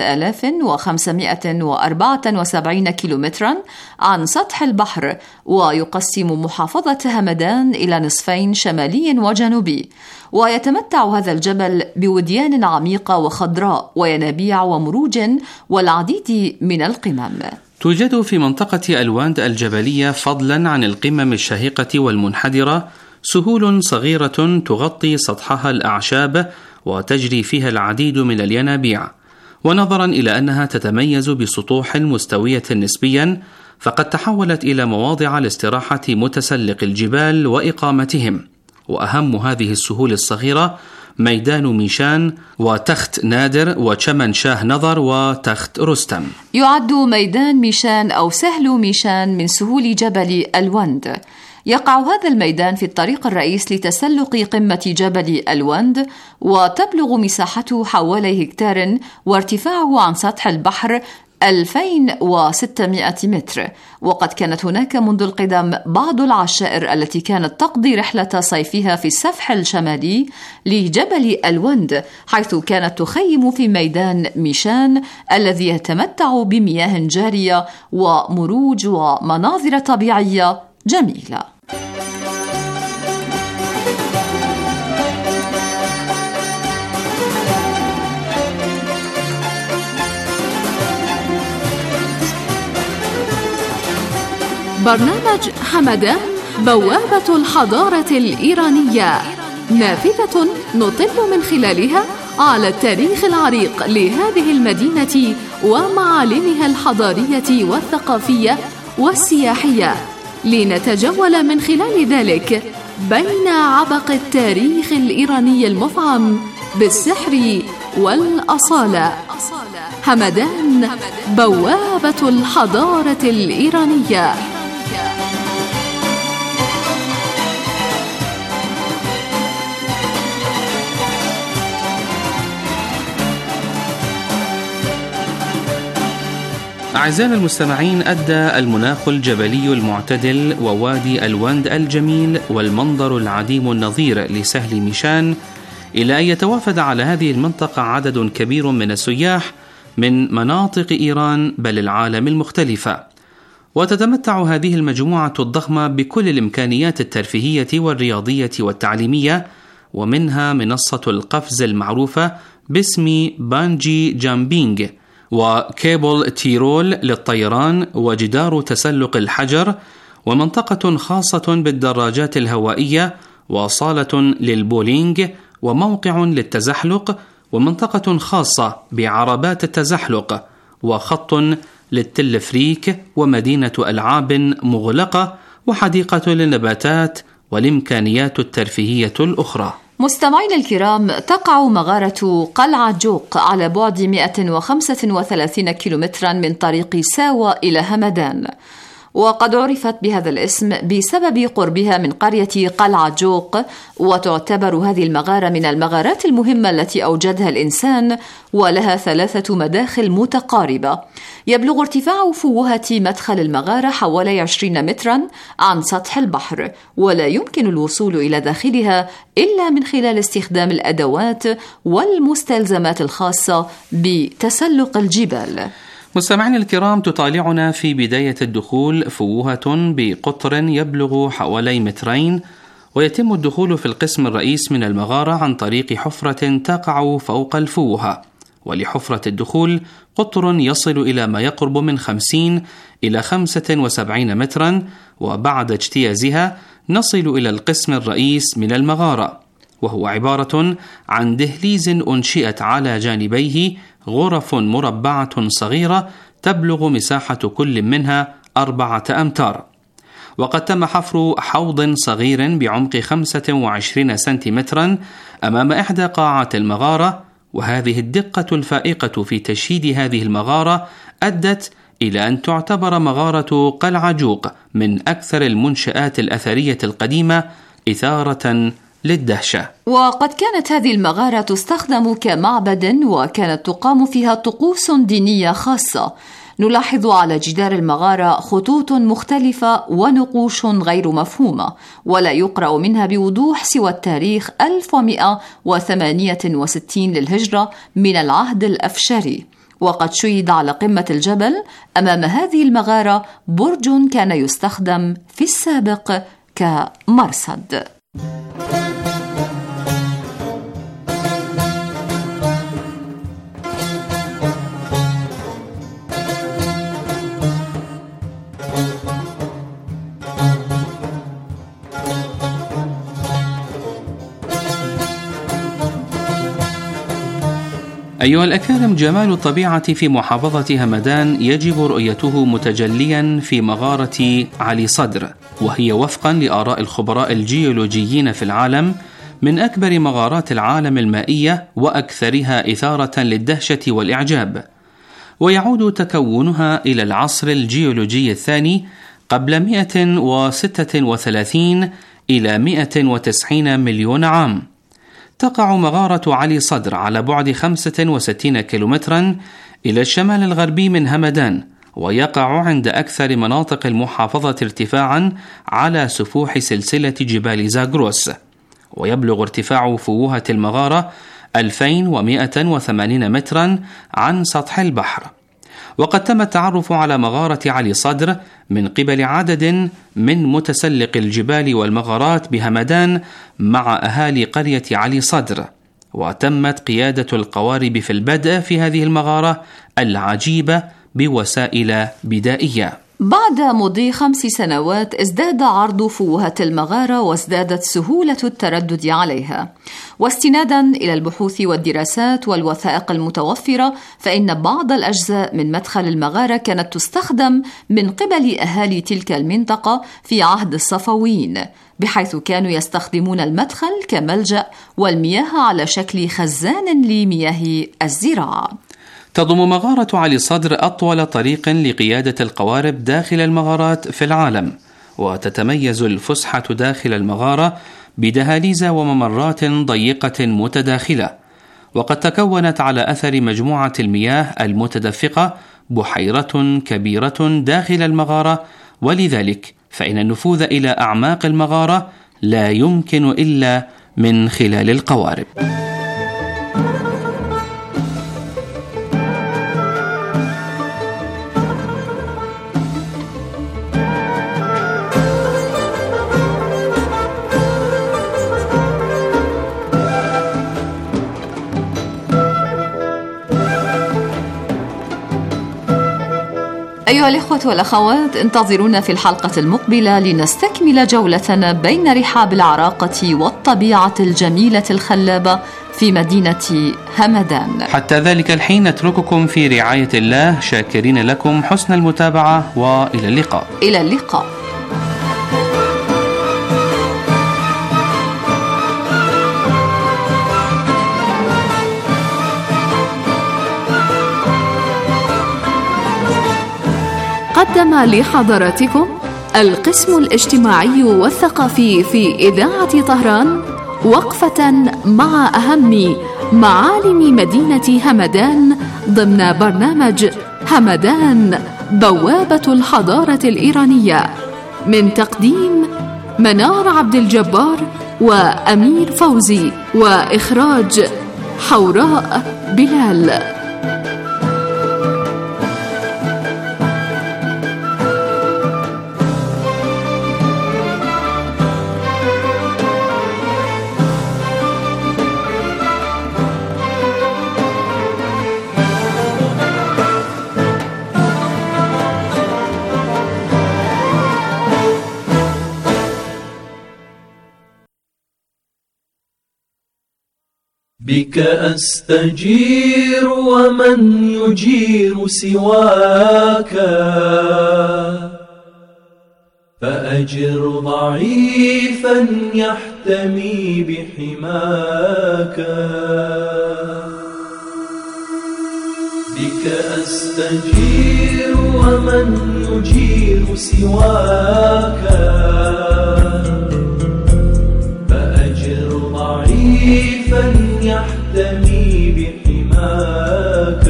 3574 كيلومترا عن سطح البحر، ويقسم محافظة همدان إلى نصفين شمالي وجنوبي، ويتمتع هذا الجبل بوديان عميقة وخضراء وينابيع ومروج والعديد من القمم. توجد في منطقة الواند الجبلية فضلا عن القمم الشاهقة والمنحدرة سهول صغيرة تغطي سطحها الأعشاب وتجري فيها العديد من الينابيع، ونظرا إلى أنها تتميز بسطوح مستوية نسبيا، فقد تحولت إلى مواضع لاستراحة متسلق الجبال وإقامتهم. وأهم هذه السهول الصغيرة ميدان ميشان وتخت نادر وشمن شاه نظر وتخت رستم. يعد ميدان ميشان أو سهل ميشان من سهول جبل الوند. يقع هذا الميدان في الطريق الرئيس لتسلق قمة جبل الوند، وتبلغ مساحته حوالي هكتار، وارتفاعه عن سطح البحر 2600 متر. وقد كانت هناك منذ القدم بعض العشائر التي كانت تقضي رحلة صيفها في السفح الشمالي لجبل الوند، حيث كانت تخيم في ميدان ميشان الذي يتمتع بمياه جارية ومروج ومناظر طبيعية جميلة. برنامج همدان بوابة الحضارة الإيرانية، نافذة نطل من خلالها على التاريخ العريق لهذه المدينة ومعالمها الحضارية والثقافية والسياحية، لنتجول من خلال ذلك بين عبق التاريخ الإيراني المفعم بالسحر والأصالة. همدان بوابة الحضارة الإيرانية. أعزائنا المستمعين، أدى المناخ الجبلي المعتدل ووادي الوند الجميل والمنظر العديم النظير لسهل ميشان إلى أن يتوافد على هذه المنطقة عدد كبير من السياح من مناطق إيران بل العالم المختلفة. وتتمتع هذه المجموعة الضخمة بكل الإمكانيات الترفيهية والرياضية والتعليمية، ومنها منصة القفز المعروفة باسم بانجي جامبينج، وكيبل تيرول للطيران، وجدار تسلق الحجر، ومنطقة خاصة بالدراجات الهوائية، وصالة للبولينج، وموقع للتزحلق، ومنطقة خاصة بعربات التزحلق، وخط للتلفريك، ومدينة ألعاب مغلقة، وحديقة للنباتات، والإمكانيات الترفيهية الأخرى. مستمعين الكرام، تقع مغارة قلعة جوق على بعد 135 كيلومترا من طريق ساوى إلى همدان، وقد عرفت بهذا الاسم بسبب قربها من قرية قلعة جوق، وتعتبر هذه المغارة من المغارات المهمة التي أوجدها الإنسان، ولها 3 مداخل متقاربة. يبلغ ارتفاع فوهة مدخل المغارة حوالي 20 مترا عن سطح البحر، ولا يمكن الوصول إلى داخلها إلا من خلال استخدام الأدوات والمستلزمات الخاصة بتسلق الجبال. مستمعين الكرام، تطالعنا في بداية الدخول فوهة بقطر يبلغ حوالي 2 متر، ويتم الدخول في القسم الرئيس من المغارة عن طريق حفرة تقع فوق الفوهة. ولحفرة الدخول قطر يصل إلى ما يقرب من 50 إلى 75 مترا، وبعد اجتيازها نصل إلى القسم الرئيس من المغارة. وهو عبارة عن دهليز أنشئت على جانبيه غرف مربعة صغيرة تبلغ مساحة كل منها 4 أمتار. وقد تم حفر حوض صغير بعمق 25 سنتيمترا أمام إحدى قاعات المغارة، وهذه الدقة الفائقة في تشييد هذه المغارة أدت إلى أن تعتبر مغارة قلعة جوق من أكثر المنشآت الأثرية القديمة إثارة للدهشة. وقد كانت هذه المغارة تستخدم كمعبد، وكانت تقام فيها طقوس دينية خاصة. نلاحظ على جدار المغارة خطوط مختلفة ونقوش غير مفهومة، ولا يقرأ منها بوضوح سوى التاريخ 1168 للهجرة من العهد الأفشاري. وقد شيد على قمة الجبل أمام هذه المغارة برج كان يستخدم في السابق كمرصد. أيها الأكارم، جمال الطبيعة في محافظة همدان يجب رؤيته متجليا في مغارة علي صدر، وهي وفقا لآراء الخبراء الجيولوجيين في العالم من أكبر مغارات العالم المائية وأكثرها إثارة للدهشة والإعجاب. ويعود تكونها إلى العصر الجيولوجي الثاني قبل 136 إلى 190 مليون عام. تقع مغارة علي صدر على بعد 65 كيلومترا إلى الشمال الغربي من همدان، ويقع عند أكثر مناطق المحافظة ارتفاعا على سفوح سلسلة جبال زاغروس. ويبلغ ارتفاع فوهة المغارة 2180 مترا عن سطح البحر. وقد تم التعرف على مغارة علي صدر من قبل عدد من متسلق الجبال والمغارات بهمدان مع أهالي قرية علي صدر، وتمت قيادة القوارب في البدء في هذه المغارة العجيبة بوسائل بدائية. بعد مضي 5 سنوات ازداد عرض فوهة المغارة وازدادت سهولة التردد عليها. واستنادا إلى البحوث والدراسات والوثائق المتوفرة، فإن بعض الأجزاء من مدخل المغارة كانت تستخدم من قبل أهالي تلك المنطقة في عهد الصفويين، بحيث كانوا يستخدمون المدخل كملجأ والمياه على شكل خزان لمياه الزراعة. تضم مغارة علي صدر أطول طريق لقيادة القوارب داخل المغارات في العالم، وتتميز الفسحة داخل المغارة بدهاليز وممرات ضيقة متداخلة. وقد تكونت على أثر مجموعة المياه المتدفقة بحيرة كبيرة داخل المغارة، ولذلك فإن النفوذ إلى أعماق المغارة لا يمكن إلا من خلال القوارب. أيها الإخوة والأخوات، انتظرونا في الحلقة المقبلة لنستكمل جولتنا بين رحاب العراقة والطبيعة الجميلة الخلابة في مدينة همدان. حتى ذلك الحين نترككم في رعاية الله، شاكرين لكم حسن المتابعة، وإلى اللقاء. إلى اللقاء. قدم لحضراتكم القسم الاجتماعي والثقافي في إذاعة طهران وقفة مع أهم معالم مدينة همدان ضمن برنامج همدان بوابة الحضارة الإيرانية، من تقديم منار عبد الجبار وأمير فوزي، وإخراج حوراء بلال. بك أستجير ومن يجير سواك، فأجر ضعيفا يحتمي بحماك. بك أستجير ومن يجير سواك، فأجر ضعيفا يحتمي بحماك.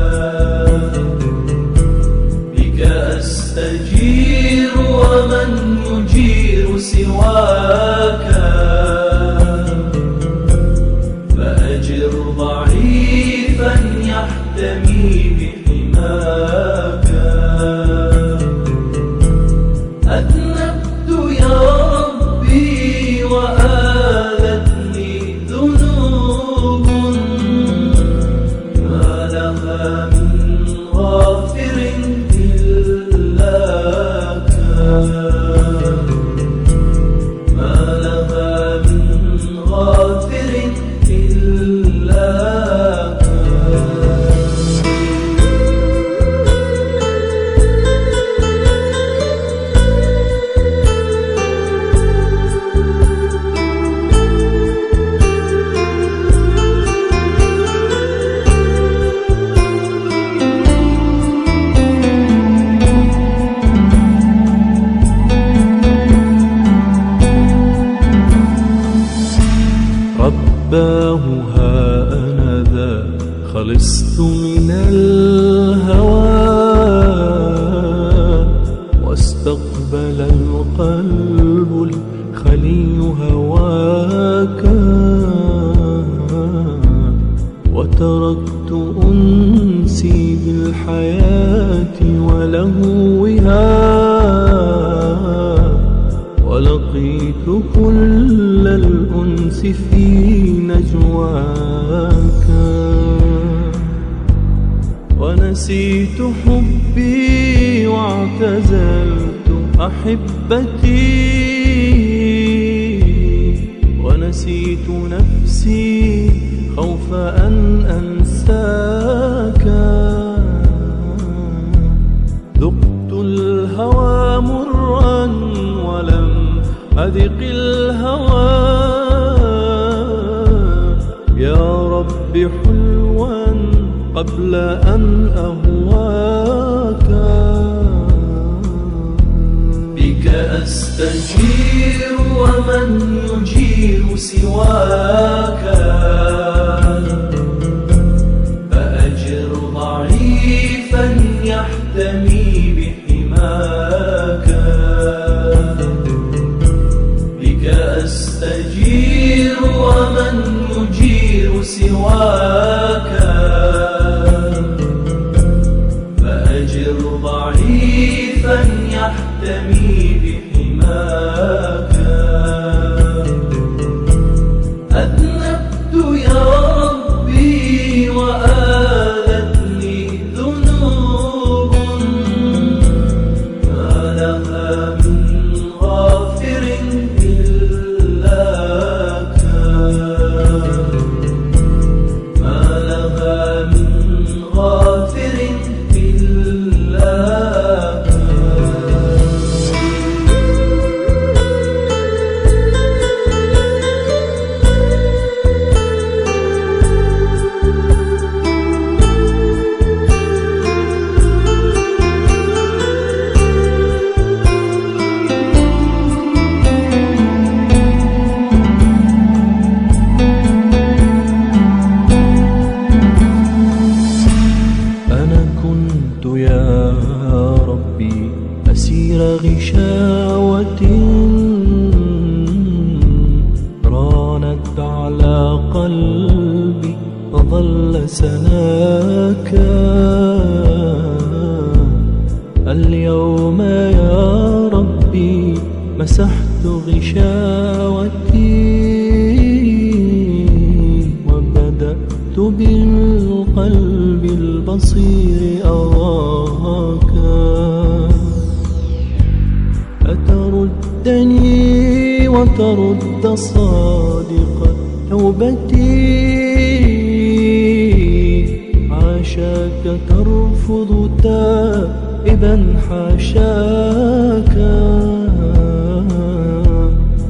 بك أستجير ومن يجير سواك، فأجر ضعيفا يحتمي بحماك. أذنبت يا ربي وآلتني ذنوب، ما لها من غافر إلاك، ما لها من غافر إلاك. رباه ها أنا ذا خلصت من الهوى، واستقبل القلب الخلي هواك، وتركت أنسي بالحياة ولهوها، ولقيت كل الأنس في نجواك، ونسيت حبي واعتزلت أحبتي، ونسيت نفسي خوف أن أنساك. ذقت الهوى مرا ولم أذق الهوى، يا رب حلوا قبل أن أهواك. بك أستجير ومن يجير سواك، فأجر ضعيفا يحتمي بحماك. بك أستجير ومن يجير سواك، فأجر ضعيفا يحتمي بحماك. أذنبت يا ربي وآلتني ذنوب، ما لها من غافر إلاك، ما لها من غافر إلاك. أنا كنت يا ربي أسير غشاوة رانت على قلبي فظل سناك. اليوم يا ربي مسحت غشاوتي، وبدأت بالقلب البصير أراك. أتردني وترد صادق توبتي عاشاك ترفض تائبا حاشاك